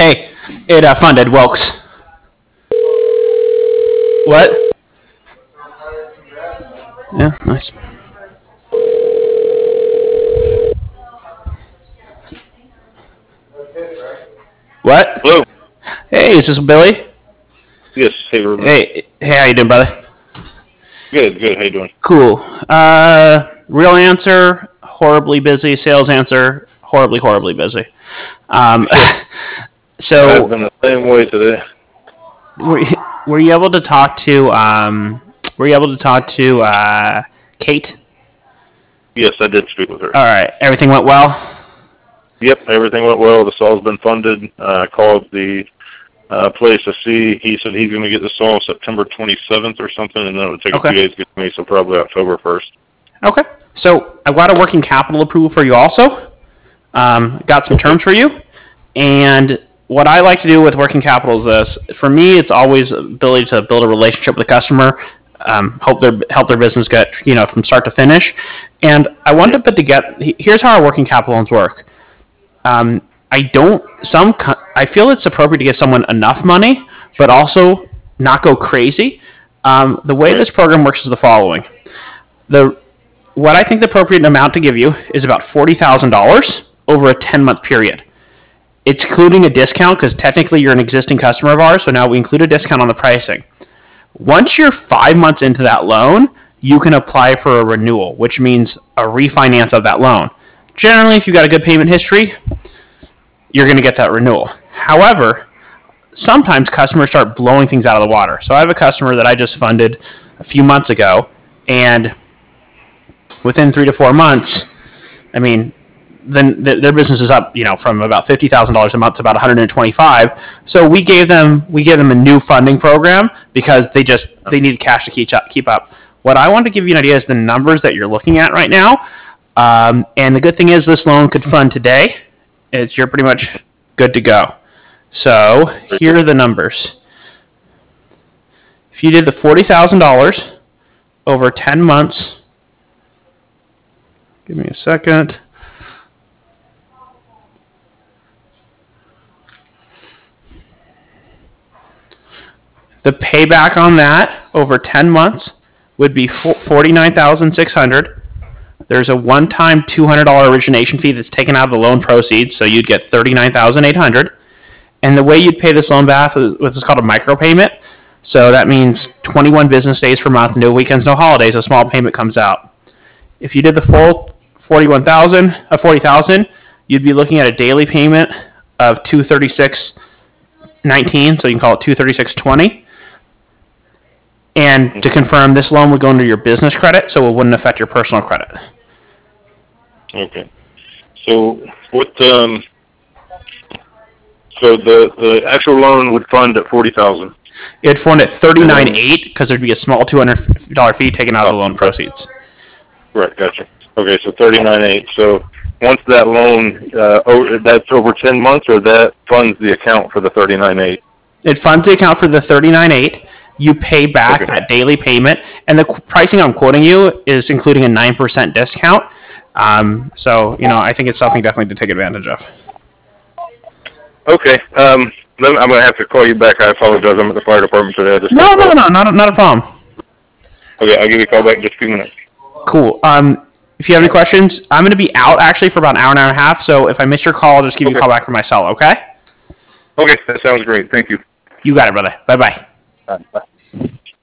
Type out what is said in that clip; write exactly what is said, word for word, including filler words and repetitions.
Hey, it uh, funded Wilkes. What? Yeah, nice. What? Hello. Hey, is this Billy? Yes. Hey, Ruben. Hey, hey, how you doing, brother? Good. Good. How you doing? Cool. Uh, real answer: horribly busy. Sales answer: horribly, horribly busy. Um, so I've been the same way today. were you, were you able to talk to um? Were you able to talk to uh, Kate? Yes, I did speak with her. All right. Everything went well. Yep, everything went well. The saw's been funded. Uh, I called the uh, place to see. He said he's going to get the saw September twenty-seventh or something, and then it would take Okay. a few days to get to me, so probably October first. Okay. So I've got a working capital approval for you also. Um, got some terms for you. And what I like to do with working capital is this. For me, it's always ability to build a relationship with the customer, um, help their help their business get, you know, from start to finish. And I wanted to put together, here's how our working capital loans work. Um, I don't, some, I feel it's appropriate to give someone enough money, but also not go crazy. Um, the way this program works is the following. The What I think the appropriate amount to give you is about forty thousand dollars over a ten-month period. It's including a discount because technically you're an existing customer of ours, so now we include a discount on the pricing. Once you're five months into that loan, you can apply for a renewal, which means a refinance of that loan. Generally, if you've got a good payment history, you're going to get that renewal. However, sometimes customers start blowing things out of the water. So I have a customer that I just funded a few months ago, and within three to four months, I mean, then their business is up, you know, from about fifty thousand dollars a month to about one hundred twenty-five. So we gave them we gave them a new funding program because they just they needed cash to keep up. Keep up. What I want to give you an idea is the numbers that you're looking at right now. Um, and the good thing is this loan could fund today. It's you're pretty much good to go. So here are the numbers. If you did the forty thousand dollars over ten months, give me a second. The payback on that over ten months would be forty-nine thousand six hundred dollars. There's a one-time two hundred dollars origination fee that's taken out of the loan proceeds, so you'd get thirty-nine thousand eight hundred dollars. And the way you'd pay this loan back is what's called a micropayment. So that means twenty-one business days per month, no weekends, no holidays. A small payment comes out. If you did the full forty-one thousand, uh, forty thousand, you'd be looking at a daily payment of two hundred thirty-six dollars and nineteen cents, so you can call it two hundred thirty-six dollars and twenty cents. And to confirm, this loan would go under your business credit, so it wouldn't affect your personal credit. Okay. So what? Um, so the the actual loan would fund at forty thousand. It'd fund at thirty-nine thousand eight hundred because there'd be a small two hundred dollars fee taken out of the loan proceeds. Right. Gotcha. Okay. So thirty-nine thousand eight hundred. So once that loan, uh, over, that's over ten months, or that funds the account for the thirty-nine thousand eight hundred. It funds the account for the thirty-nine thousand eight hundred. You pay back okay. that daily payment, and the pricing I'm quoting you is including a nine percent discount. Um, so, you know, I think it's something definitely to take advantage of. Okay. Um, then I'm going to have to call you back. I apologize. I'm at the fire department today. I just no, no, no, not a, not a problem. Okay, I'll give you a call back in just a few minutes. Cool. Um, if you have any questions, I'm going to be out actually for about an hour, an hour and a half. So if I miss your call, I'll just give okay. you a call back from my cell, okay? Okay, that sounds great. Thank you. You got it, brother. Bye-bye. All right, bye.